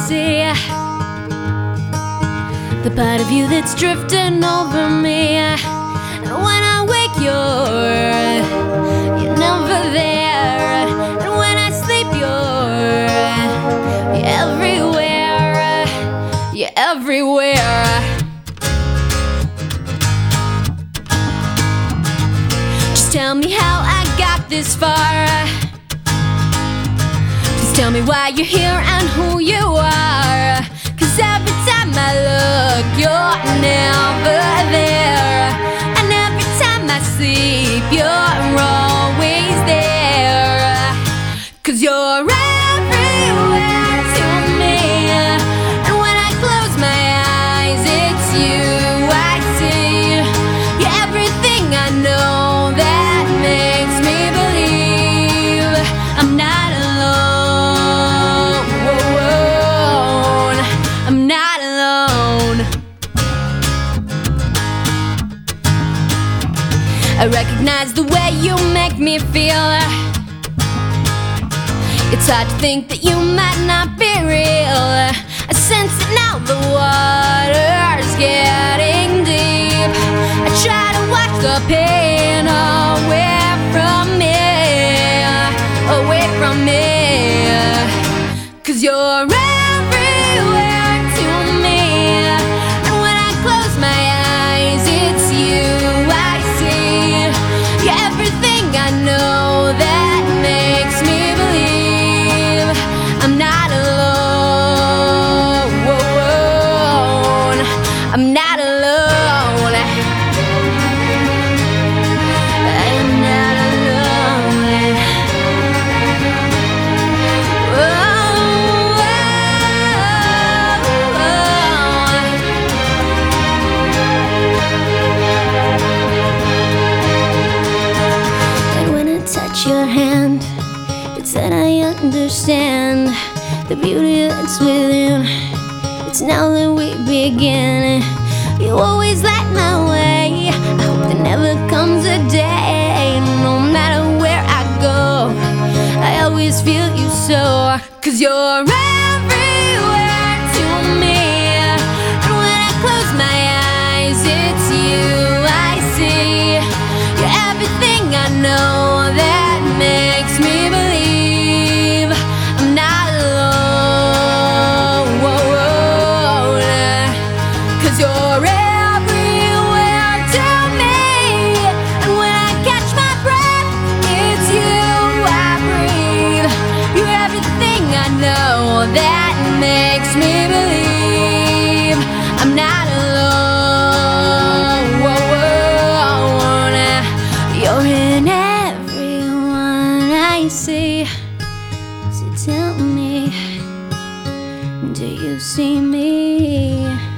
see the part of you that's drifting over me. And when I wake, you're never there. And when I sleep, you're everywhere. You're everywhere. Just tell me how I got this far. Just tell me why you're here and who you are. 'Cause every time I look, you're never there. And every time I sleep, you're always there. 'Cause you're everywhere to me. And when I close my eyes, it's you I see. You're everything I know that makes me believe I'm not alone. I'm not alone. I recognize the way you make me feel. It's hard to think that you might not be real. I sense it now, the water's getting deep. I try to wash the pain away from me, away from me. 'Cause you're everywhere to me. And when I close my eyes, it's you I see. You're everything I know that makes me believe I'm not alone. I'm not alone. I'm not alone. And when I touch your hand, it's that I understand the beauty that's within. It's now that we begin. You always light my way. I hope there never comes a day, no matter where I go, I always feel you so. 'Cause you're everywhere to me. And when I close my eyes, it's you I see. You're everything I know that makes me believe I'm not alone. 'Cause you're everywhere to me. And when I catch my breath, it's you I breathe. You're everything I know that makes me believe I'm not alone. You're in everyone I see. So tell me, do you see me?